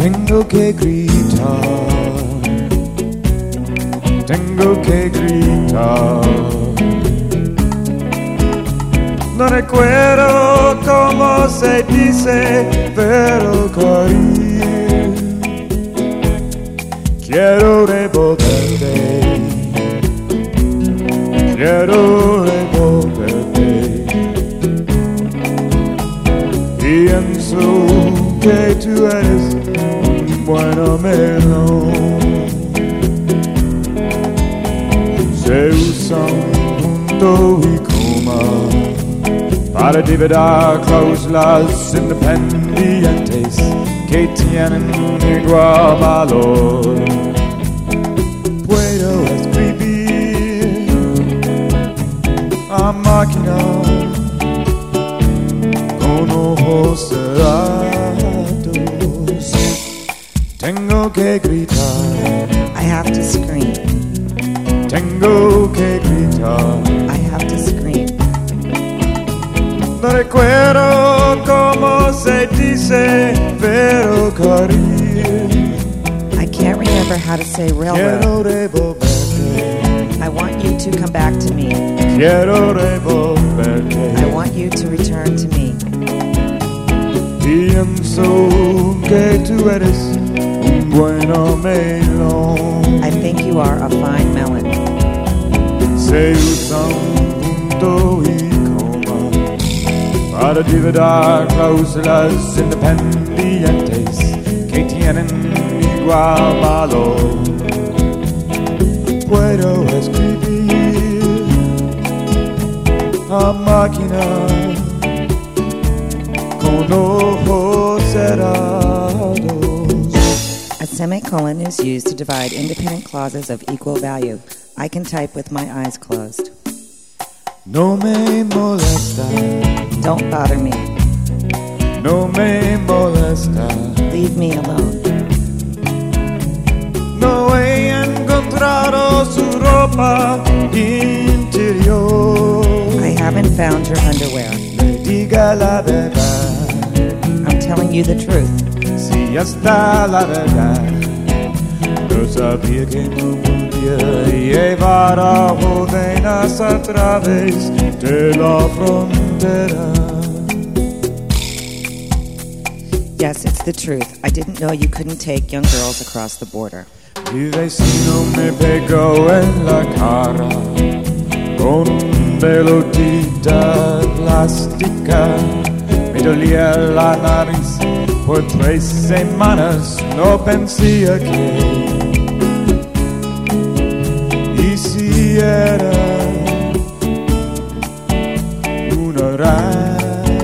tengo que gritar, tengo que gritar. No recuerdo cómo se dice ferrocarril. Quiero revolverte, quiero revolverte. Pienso que tú eres un buen melón. Se usan punto y coma para dividir cláusulas independientes que tienen igual valor. Puedo escribir a máquina con ojos cerrados. Tengo que gritar, I have to scream. tengo que gritar. I have to scream. No recuerdo cómo se dice ferrocarril. I can't remember how to say railroad. Quiero revolverte, I want you to come back to me. quiero revolverte. I want you to return to me. Pienso que tú eres un buen melón. I think you are a fine melon. Se usan punto y coma para dividir cláusulas independientes que tienen igual valor. Puedo escribir a máquina con ojos cerrados. A semicolon is used to divide independent clauses of equal value. I can type with my eyes closed. No me molesta, Don't bother me. no me molesta. Leave me alone. No he encontrado su ropa interior. I haven't found your underwear. Le diga la verdad, I'm telling you the truth. si está la verdad. No sabía que no podía llevar a jóvenes a través de la frontera. Yes, it's the truth. I didn't know you couldn't take young girls across the border. Mi vecino me pegó en la cara con un pelotita plástica. Me dolía la nariz por 3 semanas. No pensé que y si era una raya.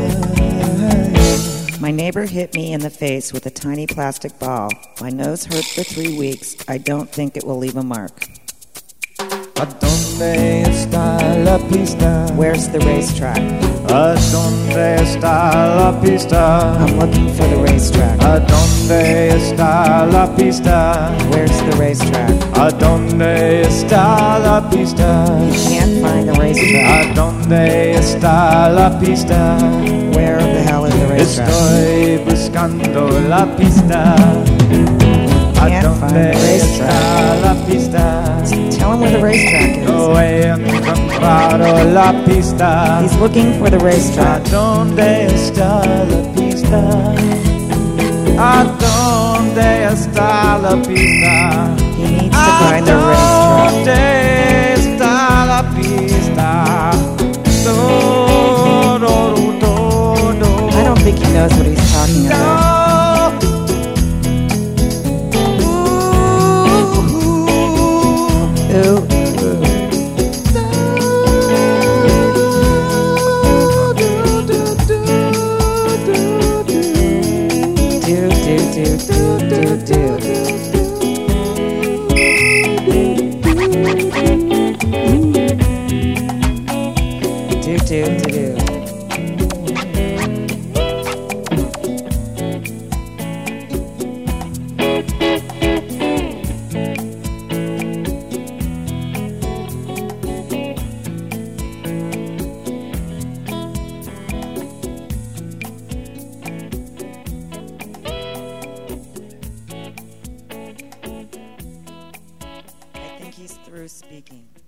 My neighbor hit me in the face with a tiny plastic ball. My nose hurt for 3 weeks. I don't think it will leave a mark. ¿A dónde está la pista? Where's the racetrack? ¿A dónde está la pista? I'm looking for the racetrack. ¿A dónde está la pista? Where's the racetrack? ¿A dónde está la pista? Can't find the racetrack. ¿A dónde está la pista? Where the hell is the racetrack? Estoy buscando la pista. ¿A Can't find dónde the está racetrack. la pista? Tell him where the racetrack is. No he encontrado la pista. He's looking for the ¿A racetrack. dónde está la pista? ¿A dónde está la pista? He needs to find the racetrack. ¿Dónde está la pista? I don't think he knows what he's talking about. Ooh. truth speaking.